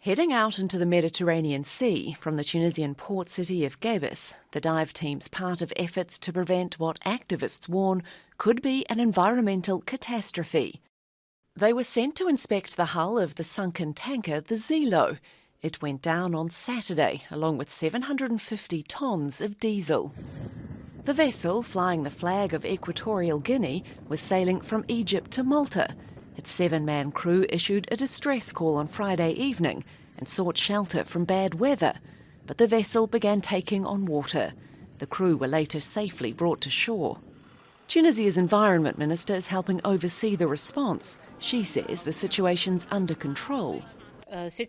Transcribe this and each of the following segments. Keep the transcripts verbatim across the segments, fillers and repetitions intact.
Heading out into the Mediterranean Sea from the Tunisian port city of Gabes, the dive team's part of efforts to prevent what activists warn could be an environmental catastrophe. They were sent to inspect the hull of the sunken tanker, the Zelo. It went down on Saturday, along with seven hundred fifty tonnes of diesel. The vessel, flying the flag of Equatorial Guinea, was sailing from Egypt to Malta. Its seven-man crew issued a distress call on Friday evening and sought shelter from bad weather, but the vessel began taking on water. The crew were later safely brought to shore. Tunisia's Environment Minister is helping oversee the response. She says the situation's under control. This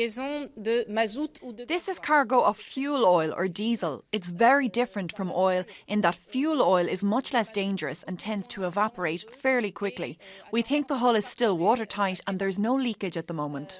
is cargo of fuel oil or diesel. It's very different from oil in that fuel oil is much less dangerous and tends to evaporate fairly quickly. We think the hull is still watertight and there's no leakage at the moment.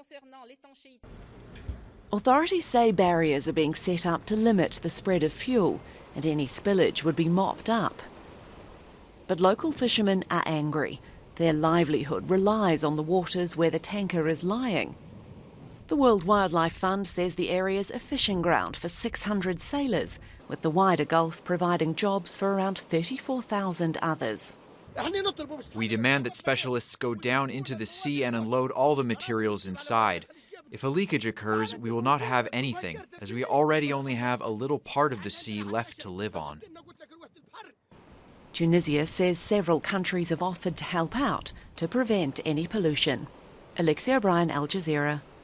Authorities say barriers are being set up to limit the spread of fuel, and any spillage would be mopped up. But local fishermen are angry. Their livelihood relies on the waters where the tanker is lying. The World Wildlife Fund says the area's a fishing ground for six hundred sailors, with the wider Gulf providing jobs for around thirty-four thousand others. We demand that specialists go down into the sea and unload all the materials inside. If a leakage occurs, we will not have anything, as we already only have a little part of the sea left to live on. Tunisia says several countries have offered to help out to prevent any pollution. Alexia O'Brien, Al Jazeera.